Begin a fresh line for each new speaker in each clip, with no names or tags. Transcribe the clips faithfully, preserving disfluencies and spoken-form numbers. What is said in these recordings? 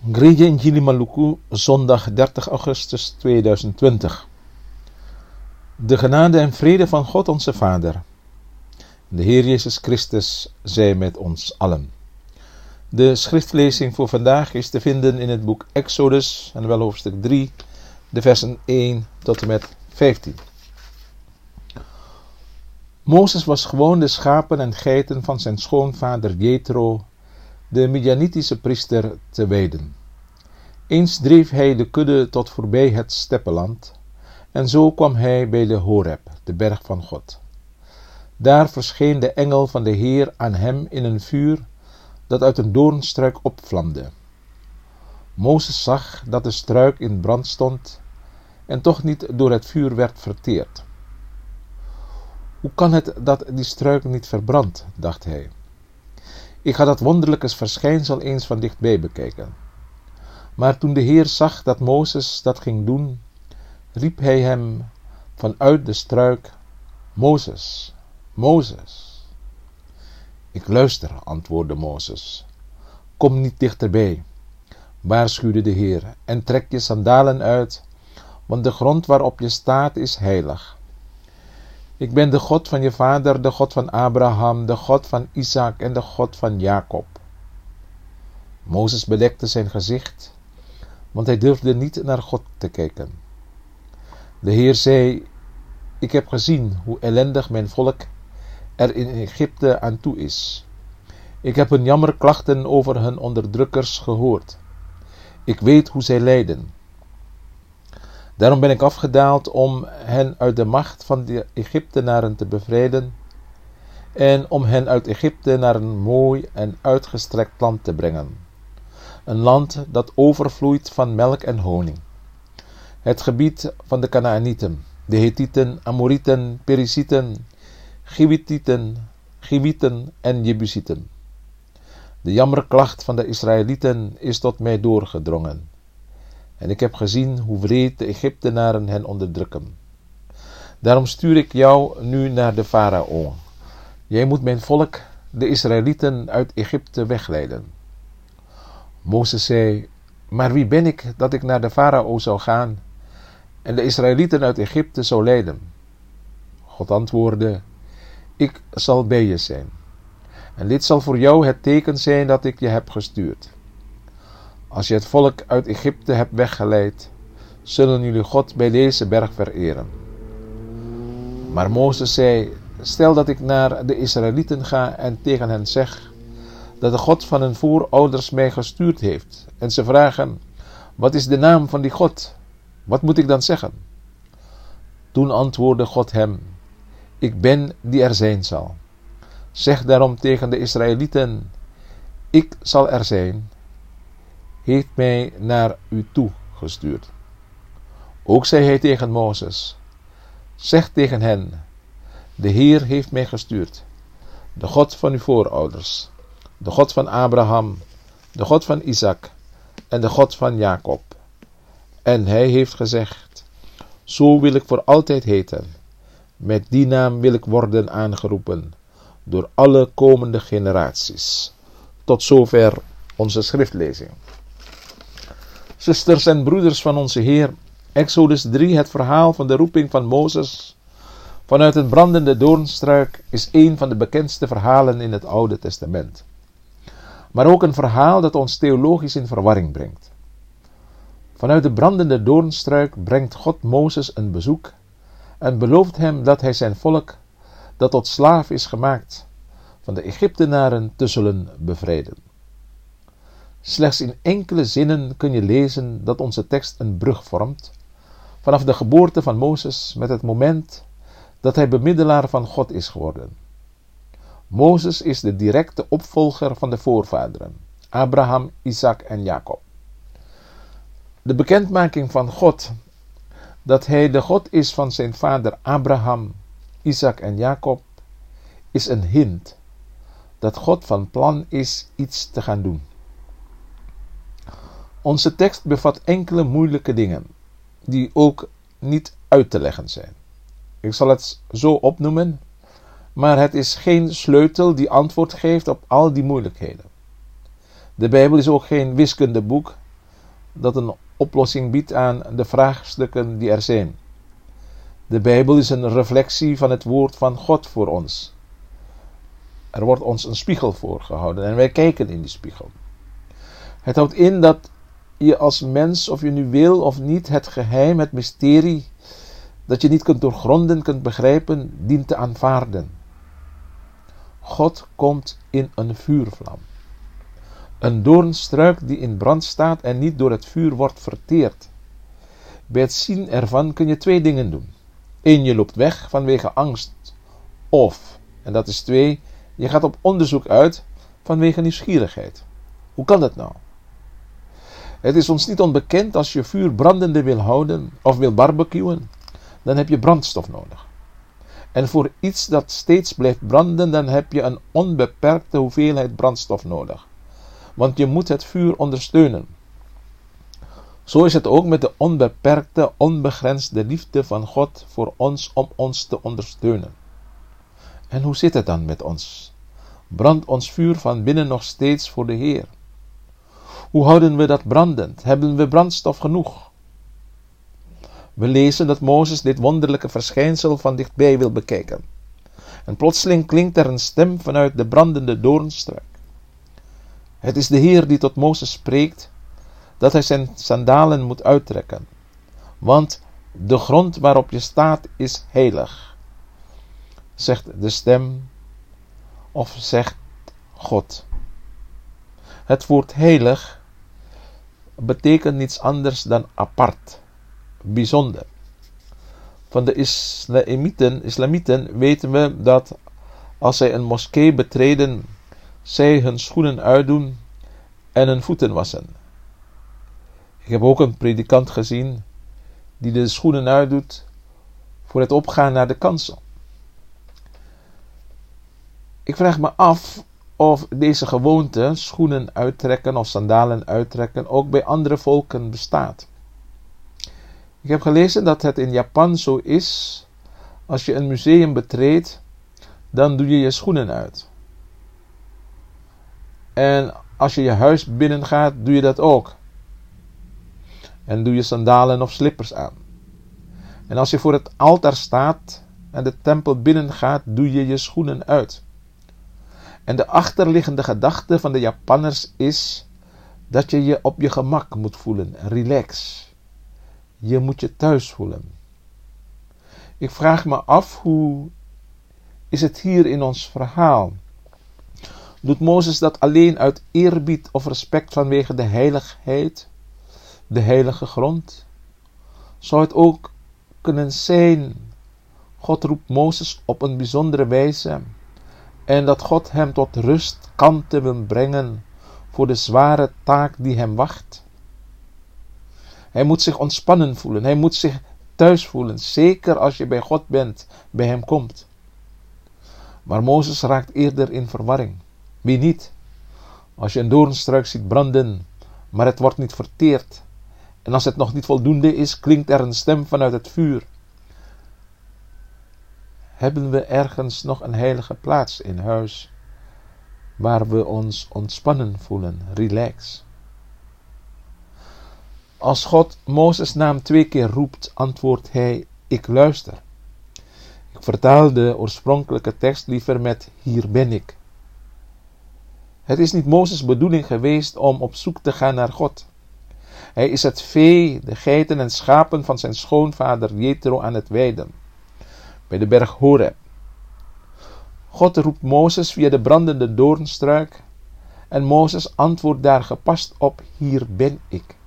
Gereja Injili Maluku, zondag dertig augustus tweeduizend twintig. De genade en vrede van God onze Vader, de Heer Jezus Christus, zij met ons allen. De schriftlezing voor vandaag is te vinden in het boek Exodus, en wel hoofdstuk drie, de versen één tot en met vijftien. Mozes was gewoon de schapen en geiten van zijn schoonvader Jethro, de Midianitische priester, te weiden. Eens dreef hij de kudde tot voorbij het steppenland, en zo kwam hij bij de Horeb, de berg van God. Daar verscheen de engel van de Heer aan hem in een vuur dat uit een doornstruik opvlamde. Mozes zag dat de struik in brand stond en toch niet door het vuur werd verteerd. Hoe kan het dat die struik niet verbrandt, dacht hij. Ik ga dat wonderlijke verschijnsel eens van dichtbij bekijken. Maar toen de Heer zag dat Mozes dat ging doen, riep hij hem vanuit de struik: Mozes, Mozes. Ik luister, antwoordde Mozes. Kom niet dichterbij, waarschuwde de Heer, en trek je sandalen uit, want de grond waarop je staat is heilig. Ik ben de God van je vader, de God van Abraham, de God van Isaac en de God van Jacob. Mozes bedekte zijn gezicht, want hij durfde niet naar God te kijken. De Heer zei: Ik heb gezien hoe ellendig mijn volk er in Egypte aan toe is. Ik heb hun jammerklachten over hun onderdrukkers gehoord. Ik weet hoe zij lijden. Daarom ben ik afgedaald om hen uit de macht van de Egyptenaren te bevrijden en om hen uit Egypte naar een mooi en uitgestrekt land te brengen. Een land dat overvloeit van melk en honing. Het gebied van de Kanaanieten, de Hethieten, Amorieten, Perizieten, Giwitieten, Giwieten en Jebusieten. De jammerklacht van de Israëlieten is tot mij doorgedrongen. En ik heb gezien hoe wreed de Egyptenaren hen onderdrukken. Daarom stuur ik jou nu naar de farao. Jij moet mijn volk, de Israëlieten, uit Egypte wegleiden. Mozes zei: Maar wie ben ik dat ik naar de farao zou gaan en de Israëlieten uit Egypte zou leiden? God antwoordde: Ik zal bij je zijn. En dit zal voor jou het teken zijn dat ik je heb gestuurd. Als je het volk uit Egypte hebt weggeleid, zullen jullie God bij deze berg vereren. Maar Mozes zei: Stel dat ik naar de Israëlieten ga en tegen hen zeg dat de God van hun voorouders mij gestuurd heeft, en ze vragen: Wat is de naam van die God? Wat moet ik dan zeggen? Toen antwoordde God hem: Ik ben die er zijn zal. Zeg daarom tegen de Israëlieten: Ik zal er zijn, heeft mij naar u toe gestuurd. Ook zei hij tegen Mozes: Zeg tegen hen: De Heer heeft mij gestuurd, de God van uw voorouders, de God van Abraham, de God van Isaac en de God van Jacob. En hij heeft gezegd: Zo wil ik voor altijd heten. Met die naam wil ik worden aangeroepen door alle komende generaties. Tot zover onze schriftlezing. Zusters en broeders van onze Heer, Exodus drie, het verhaal van de roeping van Mozes vanuit een brandende doornstruik, is een van de bekendste verhalen in het Oude Testament. Maar ook een verhaal dat ons theologisch in verwarring brengt. Vanuit de brandende doornstruik brengt God Mozes een bezoek en belooft hem dat hij zijn volk, dat tot slaaf is gemaakt, van de Egyptenaren te zullen bevrijden. Slechts in enkele zinnen kun je lezen dat onze tekst een brug vormt vanaf de geboorte van Mozes met het moment dat hij bemiddelaar van God is geworden. Mozes is de directe opvolger van de voorvaderen, Abraham, Isaac en Jacob. De bekendmaking van God, dat hij de God is van zijn vader Abraham, Isaac en Jacob, is een hint dat God van plan is iets te gaan doen. Onze tekst bevat enkele moeilijke dingen, die ook niet uit te leggen zijn. Ik zal het zo opnoemen, maar het is geen sleutel die antwoord geeft op al die moeilijkheden. De Bijbel is ook geen wiskundeboek dat een oplossing biedt aan de vraagstukken die er zijn. De Bijbel is een reflectie van het woord van God voor ons. Er wordt ons een spiegel voorgehouden en wij kijken in die spiegel. Het houdt in dat je als mens, of je nu wil of niet, het geheim, het mysterie, dat je niet kunt doorgronden, kunt begrijpen, dient te aanvaarden. God komt in een vuurvlam. Een doornstruik die in brand staat en niet door het vuur wordt verteerd. Bij het zien ervan kun je twee dingen doen. Eén, je loopt weg vanwege angst. Of, en dat is twee, je gaat op onderzoek uit vanwege nieuwsgierigheid. Hoe kan dat nou? Het is ons niet onbekend, als je vuur brandende wil houden of wil barbecuen, dan heb je brandstof nodig. En voor iets dat steeds blijft branden, dan heb je een onbeperkte hoeveelheid brandstof nodig. Want je moet het vuur ondersteunen. Zo is het ook met de onbeperkte, onbegrensde liefde van God voor ons om ons te ondersteunen. En hoe zit het dan met ons? Brandt ons vuur van binnen nog steeds voor de Heer? Hoe houden we dat brandend? Hebben we brandstof genoeg? We lezen dat Mozes dit wonderlijke verschijnsel van dichtbij wil bekijken. En plotseling klinkt er een stem vanuit de brandende doornstruik. Het is de Heer die tot Mozes spreekt dat hij zijn sandalen moet uittrekken. Want de grond waarop je staat is heilig, zegt de stem, of zegt God. Het woord heilig betekent niets anders dan apart, bijzonder. Van de islamieten, islamieten weten we dat als zij een moskee betreden, zij hun schoenen uitdoen en hun voeten wassen. Ik heb ook een predikant gezien die de schoenen uitdoet voor het opgaan naar de kansel. Ik vraag me af of deze gewoonte, schoenen uittrekken of sandalen uittrekken, ook bij andere volken bestaat. Ik heb gelezen dat het in Japan zo is, als je een museum betreedt, dan doe je je schoenen uit. En als je je huis binnengaat, doe je dat ook. En doe je sandalen of slippers aan. En als je voor het altaar staat en de tempel binnengaat, doe je je schoenen uit. En de achterliggende gedachte van de Japanners is dat je je op je gemak moet voelen, relax. Je moet je thuis voelen. Ik vraag me af, hoe is het hier in ons verhaal? Doet Mozes dat alleen uit eerbied of respect vanwege de heiligheid, de heilige grond? Zou het ook kunnen zijn, God roept Mozes op een bijzondere wijze en dat God hem tot rust kalmte wil brengen voor de zware taak die hem wacht? Hij moet zich ontspannen voelen, hij moet zich thuis voelen, zeker als je bij God bent, bij hem komt. Maar Mozes raakt eerder in verwarring. Wie niet? Als je een doornstruik ziet branden, maar het wordt niet verteerd, en als het nog niet voldoende is, klinkt er een stem vanuit het vuur. Hebben we ergens nog een heilige plaats in huis, waar we ons ontspannen voelen, relax? Als God Mozes' naam twee keer roept, antwoordt hij, ik luister. Ik vertaal de oorspronkelijke tekst liever met, hier ben ik. Het is niet Mozes' bedoeling geweest om op zoek te gaan naar God. Hij is het vee, de geiten en schapen van zijn schoonvader Jethro aan het weiden, bij de berg Horeb. God roept Mozes via de brandende doornstruik en Mozes antwoordt daar gepast op, hier ben ik.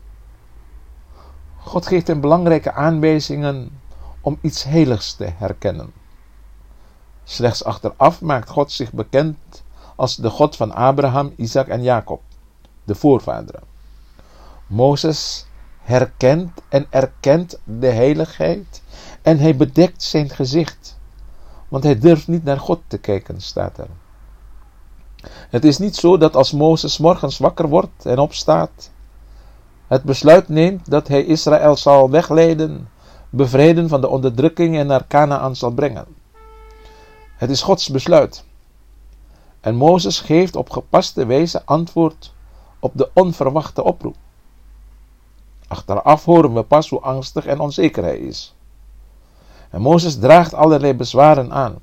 God geeft hem belangrijke aanwijzingen om iets heiligs te herkennen. Slechts achteraf maakt God zich bekend als de God van Abraham, Isaac en Jacob, de voorvaderen. Mozes herkent en erkent de heiligheid en hij bedekt zijn gezicht, want hij durft niet naar God te kijken, staat er. Het is niet zo dat als Mozes morgens wakker wordt en opstaat, het besluit neemt dat hij Israël zal wegleiden, bevrijden van de onderdrukking en naar Kanaan zal brengen. Het is Gods besluit. En Mozes geeft op gepaste wijze antwoord op de onverwachte oproep. Achteraf horen we pas hoe angstig en onzeker hij is. En Mozes draagt allerlei bezwaren aan.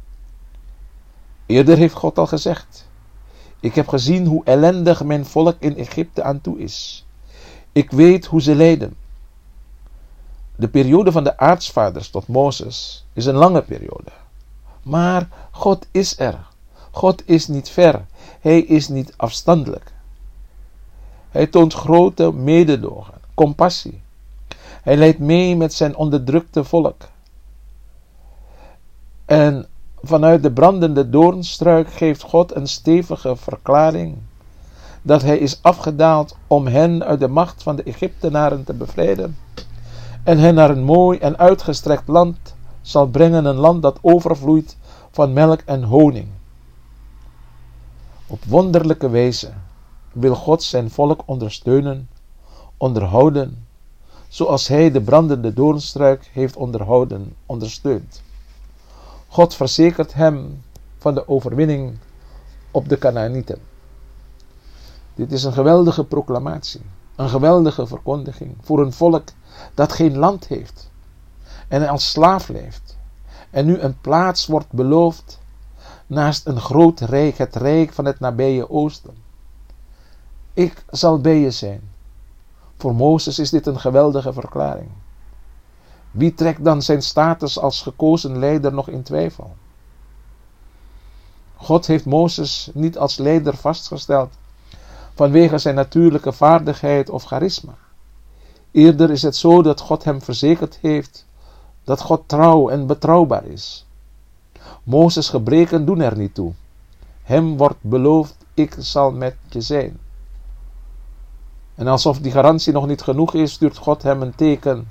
Eerder heeft God al gezegd: ik heb gezien hoe ellendig mijn volk in Egypte aan toe is. Ik weet hoe ze lijden. De periode van de aartsvaders tot Mozes is een lange periode. Maar God is er. God is niet ver. Hij is niet afstandelijk. Hij toont grote mededogen, compassie. Hij leidt mee met zijn onderdrukte volk. En vanuit de brandende doornstruik geeft God een stevige verklaring dat hij is afgedaald om hen uit de macht van de Egyptenaren te bevrijden en hen naar een mooi en uitgestrekt land zal brengen, een land dat overvloeit van melk en honing. Op wonderlijke wijze wil God zijn volk ondersteunen, onderhouden, zoals hij de brandende doornstruik heeft onderhouden, ondersteund. God verzekert hem van de overwinning op de Kanaanieten. Dit is een geweldige proclamatie, een geweldige verkondiging voor een volk dat geen land heeft en als slaaf leeft en nu een plaats wordt beloofd naast een groot rijk, het rijk van het nabije oosten. Ik zal bij je zijn. Voor Mozes is dit een geweldige verklaring. Wie trekt dan zijn status als gekozen leider nog in twijfel? God heeft Mozes niet als leider vastgesteld vanwege zijn natuurlijke vaardigheid of charisma. Eerder is het zo dat God hem verzekerd heeft dat God trouw en betrouwbaar is. Mozes' gebreken doen er niet toe. Hem wordt beloofd: ik zal met je zijn. En alsof die garantie nog niet genoeg is, stuurt God hem een teken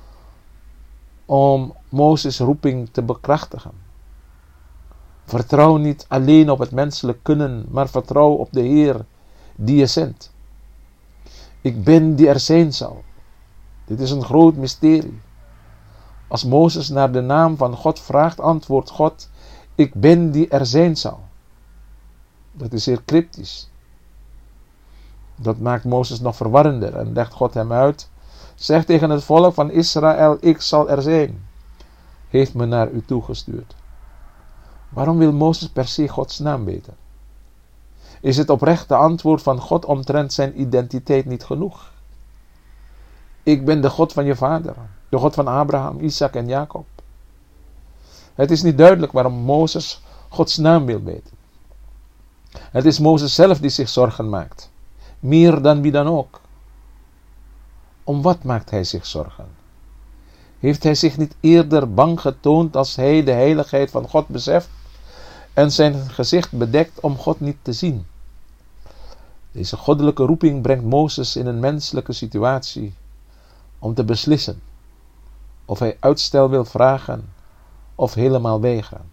om Mozes' roeping te bekrachtigen. Vertrouw niet alleen op het menselijk kunnen, maar vertrouw op de Heer die je zendt. Ik ben die er zijn zal. Dit is een groot mysterie. Als Mozes naar de naam van God vraagt, antwoordt God: ik ben die er zijn zal. Dat is zeer cryptisch. Dat maakt Mozes nog verwarrender en legt God hem uit: zeg tegen het volk van Israël: ik zal er zijn. Heeft me naar u toegestuurd. Waarom wil Mozes per se Gods naam weten? Is het oprechte antwoord van God omtrent zijn identiteit niet genoeg? Ik ben de God van je vader, de God van Abraham, Isaac en Jacob. Het is niet duidelijk waarom Mozes Gods naam wil weten. Het is Mozes zelf die zich zorgen maakt, meer dan wie dan ook. Om wat maakt hij zich zorgen? Heeft hij zich niet eerder bang getoond als hij de heiligheid van God beseft en zijn gezicht bedekt om God niet te zien? Deze goddelijke roeping brengt Mozes in een menselijke situatie om te beslissen of hij uitstel wil vragen of helemaal weigeren.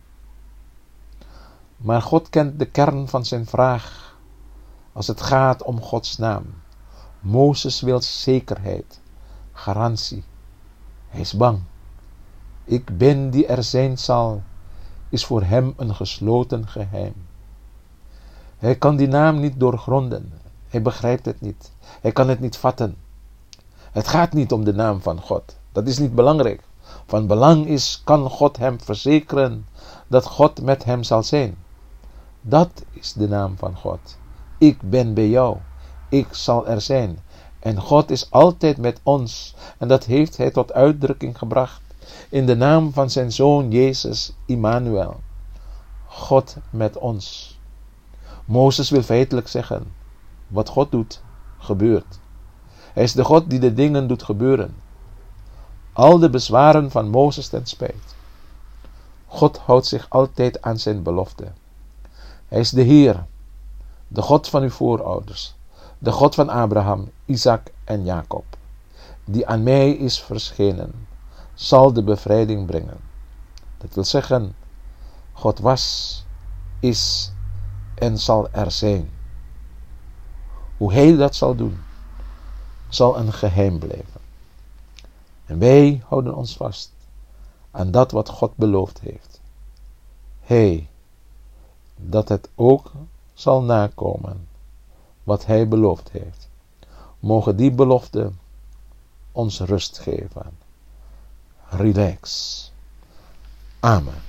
Maar God kent de kern van zijn vraag als het gaat om Gods naam. Mozes wil zekerheid, garantie. Hij is bang. Ik ben die er zijn zal, is voor hem een gesloten geheim. Hij kan die naam niet doorgronden. Hij begrijpt het niet. Hij kan het niet vatten. Het gaat niet om de naam van God. Dat is niet belangrijk. Van belang is, kan God hem verzekeren dat God met hem zal zijn. Dat is de naam van God. Ik ben bij jou. Ik zal er zijn. En God is altijd met ons. En dat heeft hij tot uitdrukking gebracht in de naam van zijn Zoon Jezus, Immanuel. God met ons. Mozes wil feitelijk zeggen: wat God doet, gebeurt. Hij is de God die de dingen doet gebeuren. Al de bezwaren van Mozes ten spijt. God houdt zich altijd aan zijn belofte. Hij is de Heer, de God van uw voorouders, de God van Abraham, Isaac en Jacob, die aan mij is verschenen, zal de bevrijding brengen. Dat wil zeggen, God was, is en zal er zijn. Hoe hij dat zal doen, zal een geheim blijven. En wij houden ons vast aan dat wat God beloofd heeft. Hij, dat het ook zal nakomen wat hij beloofd heeft. Mogen die belofte ons rust geven. Relax. Amen.